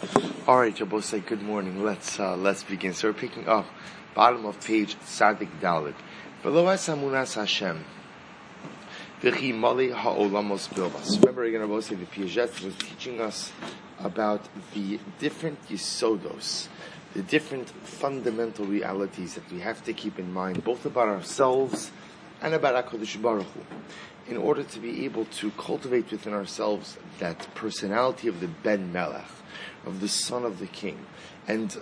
All right, Jabosai, good morning. Let's begin. So we're picking up bottom of page Tzadik Dalet. V'lo esamunas Hashem v'chi mali ha'olamos bilvas. Remember again, Jabosai, the Piaget was teaching us about the different yisodos, the different fundamental realities that we have to keep in mind, both about ourselves and about HaKadosh Baruch Hu, in order to be able to cultivate within ourselves that personality of the Ben Melech, of the son of the king. And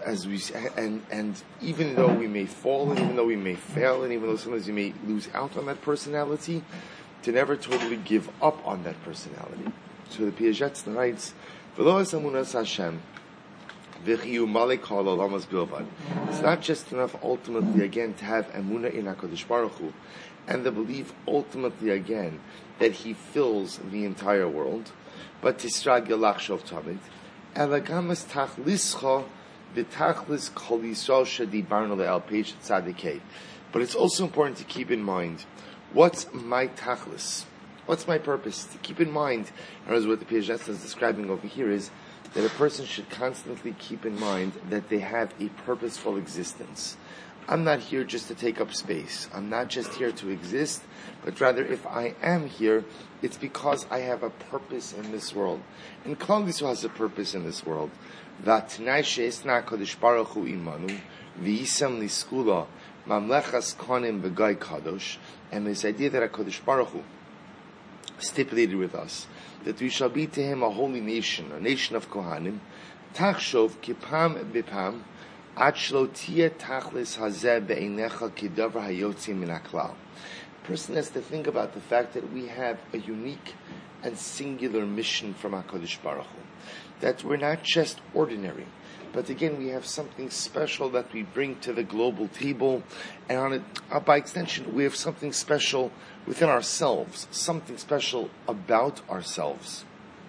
even though we may fall, and even though we may fail, and even though sometimes we may lose out on that personality, to never totally give up on that personality. So the Piaget writes, "V'lo esamunas Hashem v'chiyu malei kol olamas bilvad." It's not just enough ultimately again to have emunah in HaKadosh Baruch Hu, and the belief ultimately again that He fills the entire world, but tistragil lachshov tamid. Elagamas tachlischa v'tachlis kol Yisrael shedibarnu le'al page tzadikei. But it's also important to keep in mind, what's my tachlis? What's my purpose? To keep in mind, as what the Piaget is describing over here is that a person should constantly keep in mind that they have a purposeful existence. I'm not here just to take up space. I'm not just here to exist, but rather if I am here, it's because I have a purpose in this world. And Klal Yisrael has a purpose in this world. V'atnai she'esna HaKadosh Baruch Hu imanu, v'yisam niskula, mamlechas konim v'gai kadosh, and this idea that HaKadosh Baruch Hu stipulated with us, that we shall be to Him a holy nation, a nation of Kohanim, tachshov kipam bipam, ad shlo tiyeh tachlis hazeh be'einecha kidavar hayotzi min haklal. A person has to think about the fact that we have a unique and singular mission from HaKadosh Baruch Hu. That we're not just ordinary, but again we have something special that we bring to the global table, and on it, by extension, we have something special within ourselves, something special about ourselves.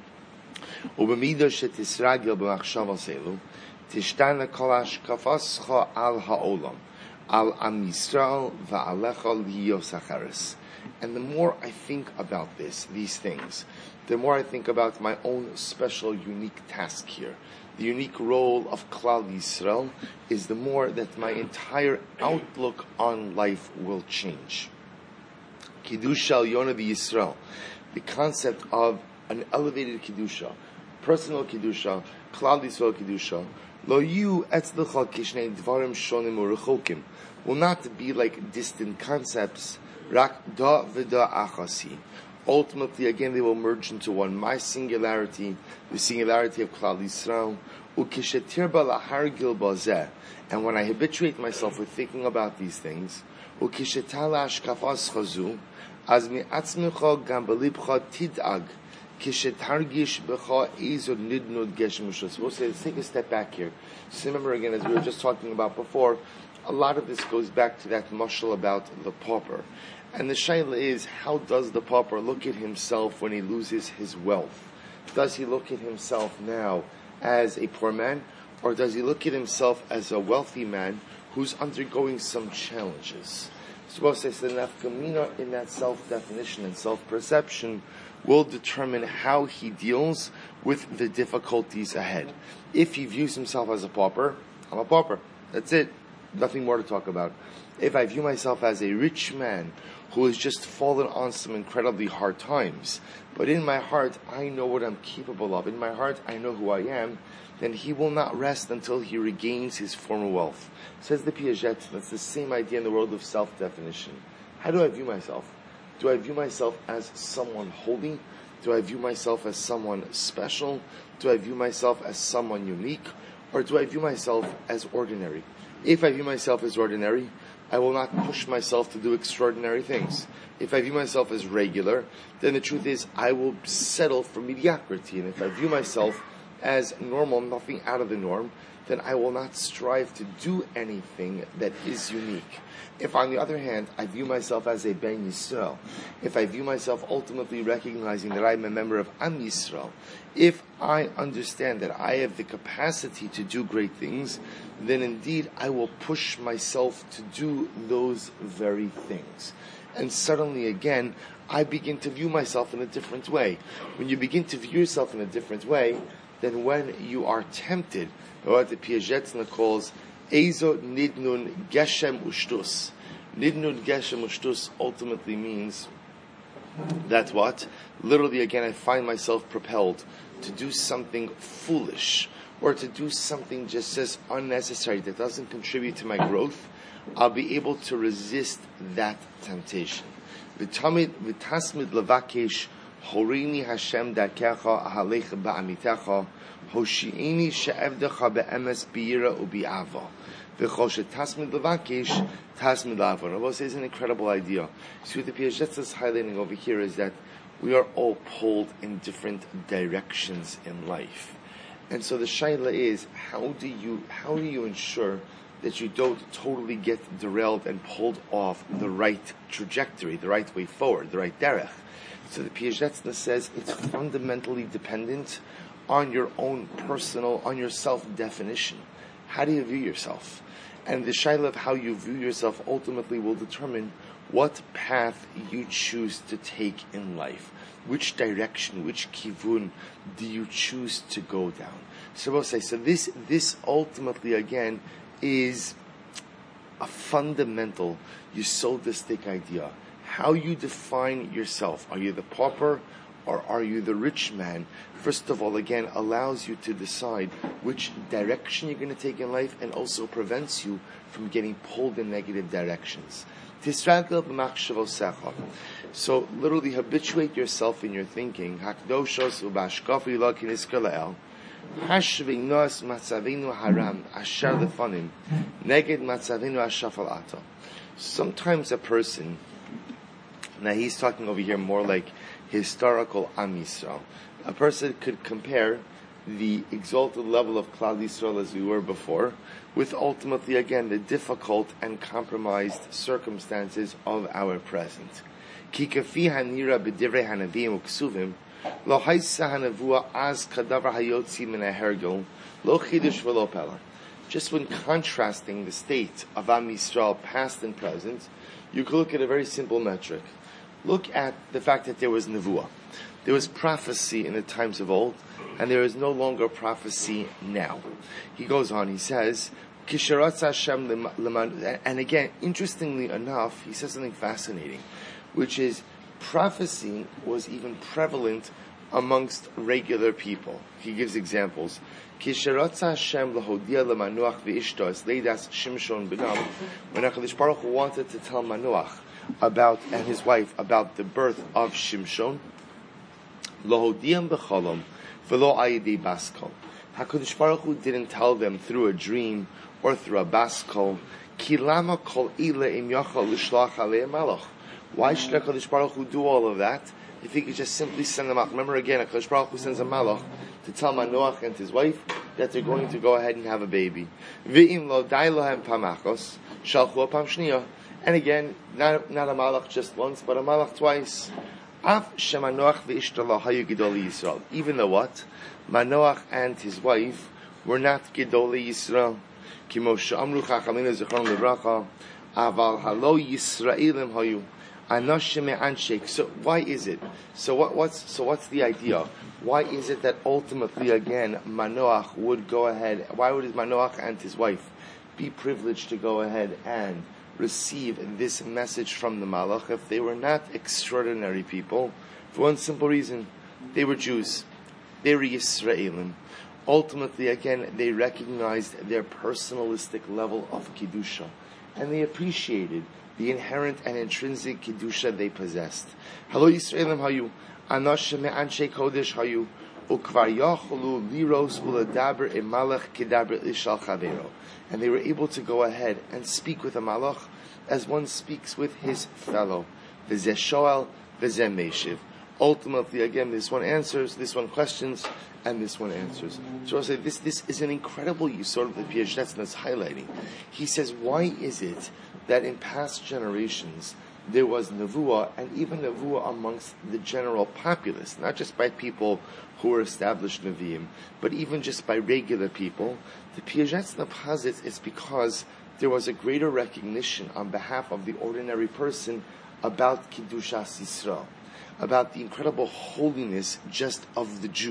Tishtana kolash kafascha al ha'olam, al am Yisrael va'alecha liyos acharis. And the more I think about these things, the more I think about my own special, unique task here. The unique role of Klal Yisrael is the more that my entire outlook on life will change. Kidusha al Yonah Yisrael, the concept of an elevated Kidusha, personal Kidusha, Klal Yisrael Kidusha, Lo yu etzlecha kishnei dvarim shonim urechokim, will not be like distant concepts. Rak da v'da achasi. Ultimately, again, they will merge into one. My singularity, the singularity of Klal Yisrael. Ukishetir ba lahargil bazeh. And when I habituate myself with thinking about these things, ukishetala ashkafas chazu, az mi'atzmecha gam belibcha tid'ag. Let's take a step back here. So remember again, as we were just talking about before, a lot of this goes back to that mashal about the pauper. And the shaila is, how does the pauper look at himself when he loses his wealth? Does he look at himself now as a poor man, or does he look at himself as a wealthy man who's undergoing some challenges? So the nafkamina in that self-definition and self-perception will determine how he deals with the difficulties ahead. If he views himself as a pauper, I'm a pauper. That's it. Nothing more to talk about. If I view myself as a rich man who has just fallen on some incredibly hard times, but in my heart I know what I'm capable of, in my heart I know who I am, then he will not rest until he regains his former wealth. Says the Piaget, that's the same idea in the world of self-definition. How do I view myself? Do I view myself as someone holy? Do I view myself as someone special? Do I view myself as someone unique? Or do I view myself as ordinary? If I view myself as ordinary, I will not push myself to do extraordinary things. If I view myself as regular, then the truth is I will settle for mediocrity. And if I view myself as normal, nothing out of the norm, then I will not strive to do anything that is unique. If, on the other hand, I view myself as a Ben Yisrael, if I view myself ultimately recognizing that I am a member of Am Yisrael, if I understand that I have the capacity to do great things, then indeed I will push myself to do those very things. And suddenly again, I begin to view myself in a different way. When you begin to view yourself in a different way, than when you are tempted, what the Piazetzna calls Ezo Nidnun Geshem Ushtus. Nidnun Geshem Ushtus ultimately means that what? Literally, again, I find myself propelled to do something foolish or to do something just as unnecessary that doesn't contribute to my growth. I'll be able to resist that temptation. V'tasmid levakesh horini Hashem darkecha ahalech ba'amitecha hoshi'ini she'evdecha be'emes b'yira u'bi'ava v'chol she'tasmid levakesh tasmid la'avon. Rabbi says an incredible idea. So what the Piazetzna is highlighting over here is that we are all pulled in different directions in life. And so the shaila is, how do you ensure that you don't totally get derailed and pulled off the right trajectory, the right way forward, the right derech? So the Piazetzna says it's fundamentally dependent on your own personal, on your self-definition. How do you view yourself? And the shaila of how you view yourself ultimately will determine what path you choose to take in life. Which direction, which kivun do you choose to go down? So we'll say, so this ultimately again is a fundamental yesodistic idea. How you define yourself. Are you the pauper or are you the rich man? First of all, again, allows you to decide which direction you're going to take in life and also prevents you from getting pulled in negative directions. So literally habituate yourself in your thinking. Sometimes a person, now he's talking over here more like historical Am Yisrael. A person could compare the exalted level of Klal Yisrael as we were before with ultimately again the difficult and compromised circumstances of our present. Ki kafi hanira b'divrei hanavim u'ksuvim lo haisa hanavua az kadavar hayotzi min hahergel lo chidush v'lo pela. Just when contrasting the state of Am Yisrael past and present, you could look at a very simple metric. Look at the fact that there was nevuah. There was prophecy in the times of old, and there is no longer prophecy now. He goes on, he says, and again, interestingly enough, he says something fascinating, which is prophecy was even prevalent amongst regular people. He gives examples. When HaKadosh Baruch Hu wanted to tell Manoach and his wife about the birth of Shimshon, HaKadosh Baruch Hu didn't tell them through a dream or through a baskol. Why should HaKadosh Baruch Hu do all of that if he could just simply send them out? Remember again, HaKadosh Baruch Hu sends a malach to tell Manoach and his wife that they're going to go ahead and have a baby. And again, not a malach just once, but a malach twice. Even though what? Manoach and his wife were not Gedolei Yisrael. So why is it? So what's the idea? Why is it that ultimately again Manoach would go ahead? Why would Manoach and his wife be privileged to go ahead and receive this message from the Malach if they were not extraordinary people? For one simple reason, they were Jews. They were Yisraelim. Ultimately, again, they recognized their personalistic level of Kedusha. And they appreciated the inherent and intrinsic Kedusha they possessed. Hello Yisraelim hayu, anosh me'anshe kodesh hayu, ukvar yacholu liros uladaber imalach kedaber ishal chavero. And they were able to go ahead and speak with a malach as one speaks with his fellow. V'zeh shoel, v'zeh meshiv. Ultimately, again, this one answers, this one questions, and this one answers. So I'll say this is an incredible sort of the Piazetzna that's highlighting. He says, why is it that in past generations there was nevuah, and even nevuah amongst the general populace, not just by people who were established neviim, but even just by regular people? The Piazetzna posits it's because there was a greater recognition on behalf of the ordinary person about Kedushas Yisrael, about the incredible holiness just of the Jew,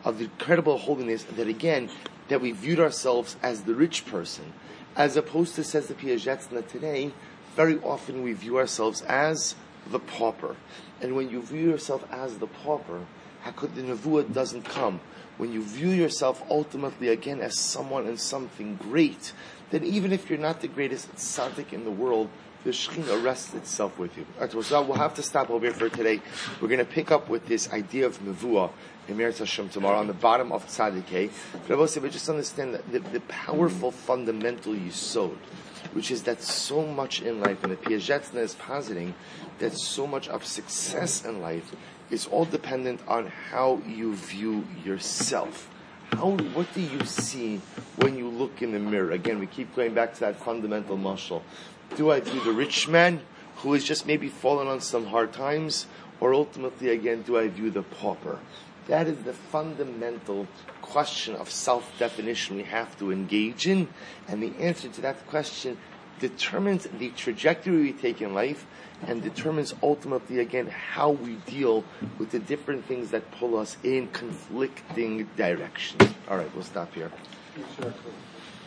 of the incredible holiness that again, that we viewed ourselves as the rich person, as opposed to, says the Piazetzna today, very often we view ourselves as the pauper. And when you view yourself as the pauper, the Nevuah doesn't come. When you view yourself ultimately again as someone and something great, then even if you're not the greatest tzaddik in the world, the Shekhinah rests itself with you. All right, so we'll have to stop over here for today. We're going to pick up with this idea of Nevuah in Meretz Hashem tomorrow on the bottom of Tzaddik. But just understand that the powerful fundamental yisod, which is that so much in life, and the Piazetzna is positing that so much of success in life is all dependent on how you view yourself. What do you see when you look in the mirror? Again, we keep going back to that fundamental mashal. Do I view the rich man who has just maybe fallen on some hard times, or ultimately, again, do I view the pauper? That is the fundamental question of self-definition we have to engage in, and the answer to that question determines the trajectory we take in life and determines ultimately, again, how we deal with the different things that pull us in conflicting directions. All right, we'll stop here.